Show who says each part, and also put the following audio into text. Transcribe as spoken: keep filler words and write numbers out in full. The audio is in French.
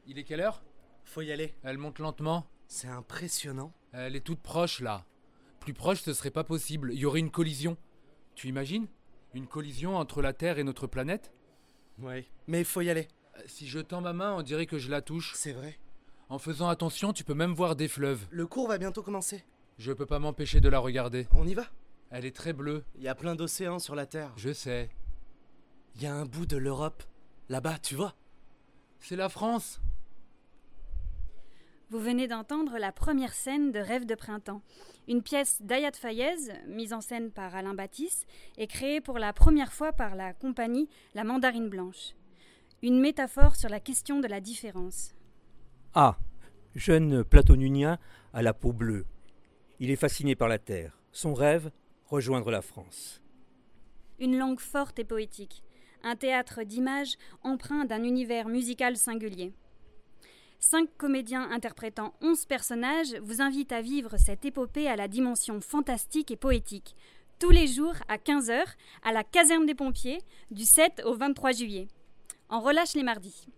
Speaker 1: Il est quelle heure?
Speaker 2: Faut y aller.
Speaker 1: Elle monte lentement.
Speaker 2: C'est impressionnant.
Speaker 1: Elle est toute proche, là. Plus proche, ce serait pas possible. Il y aurait une collision. Tu imagines? Une collision entre la Terre et notre planète?
Speaker 2: Ouais. Mais faut y aller.
Speaker 1: Euh, Si je tends ma main, on dirait que je la touche.
Speaker 2: C'est vrai.
Speaker 1: En faisant attention, tu peux même voir des fleuves.
Speaker 2: Le cours va bientôt commencer.
Speaker 1: Je peux pas m'empêcher de la regarder.
Speaker 2: On y va?
Speaker 1: Elle est très bleue.
Speaker 2: Il y a plein d'océans sur la Terre.
Speaker 1: Je sais.
Speaker 2: Il y a un bout de l'Europe. Là-bas, tu vois?
Speaker 1: C'est la France.
Speaker 3: Vous venez d'entendre la première scène de Rêve de printemps, une pièce d'Ayat Fayez, mise en scène par Alain Baptiste, et créée pour la première fois par la compagnie La Mandarine Blanche. Une métaphore sur la question de la différence.
Speaker 4: Ah, jeune platonunien à la peau bleue. Il est fasciné par la terre. Son rêve, rejoindre la France.
Speaker 3: Une langue forte et poétique, un théâtre d'images empreint d'un univers musical singulier. Cinq comédiens interprétant onze personnages vous invitent à vivre cette épopée à la dimension fantastique et poétique, tous les jours à quinze heures à la caserne des pompiers, du sept au vingt-trois juillet. On relâche les mardis.